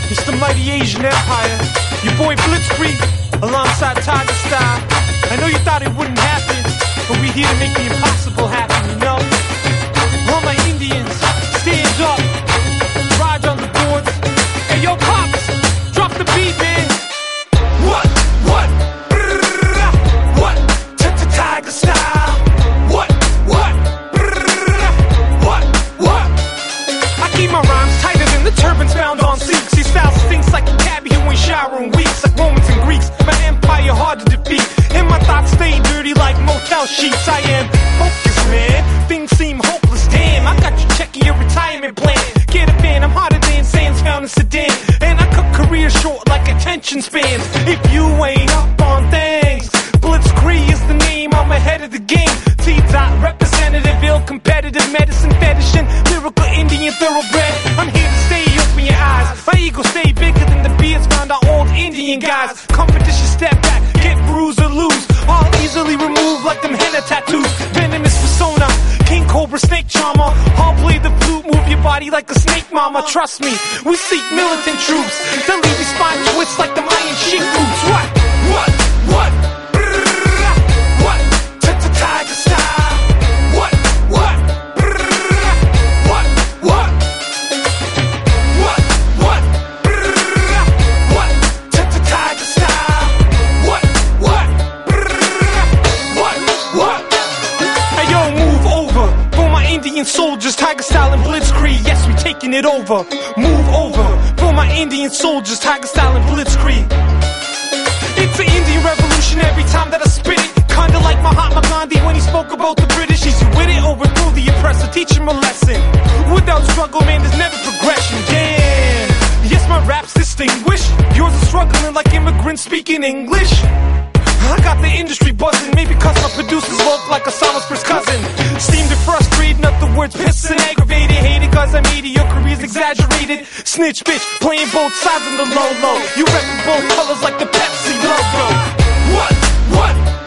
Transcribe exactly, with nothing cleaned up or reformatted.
It's the mighty Asian Empire. Your boy Blitzkrieg, alongside Tiger Style. I know you thought it wouldn't happen, but we here to make the impossible happen, you know? All my Indians, stand up, ride on the boards. Hey, yo, Pops, drop the beat, man. What? What? Brrrr, what? Tiger Style. What? What? Brrrr, what? What? I keep my rhymes tighter than the turbans found on Sikhs. These styles stinks like a cabbie who ain't showering weeks, like Romans and Greeks. My empire hard to defeat, and my thoughts stay dirty like motel sheets. I am focused, man. Things seem hopeless. Damn, I got you checking your retirement plan. Get a fan, I'm harder than sands found in Sedan, and I cut careers short like attention spans. If you ain't up on things, Blitzkrieg is the name. I'm ahead of the game. T-Dot, representative, ill, competitive, medicine fetish, and lyrical Indian thoroughbred. I'm here to stay, open your eyes. My ego stay bigger than the beards found our old Indian guys. Competition, step back, get bruised or lose. All easily removed like them henna tattoos. Venomous persona, king cobra, snake charmer. I'll play the flute, move your body like a snake, mama. Trust me, we seek militant troops. They'll leave your spine twist like the Iron Sheik boots. What? What? What? Brrrr, what? Tiger Style. What? What? Brrrr, what? What? What? What? Brrrr, what? Tiger Style. What? What? Brrrr, what? What? Hey yo, move over for my Indian soldiers, Tiger Style and Blitzkrieg. Yes, we taking it over. Move over for my Indian soldiers, Tiger Style and Blitzkrieg. It's the Indian revolution every time that I spit it. Kinda like Mahatma Gandhi when he spoke about the British. Easy with it, overthrew the oppressor, teach him a lesson. Without struggle, man, there's never progression. Damn, yes, my rap's distinguished. Yours are struggling like immigrants speaking English. I got the industry buzzing, maybe cause my producers look like Osama's first cousin. Steamed and frustrated, in other words, pissed and aggravated. Hated cause I'm mediocre, is exaggerated. Snitch bitch, playing both sides on the low-low. You repping both colors like the Pepsi logo. What? What?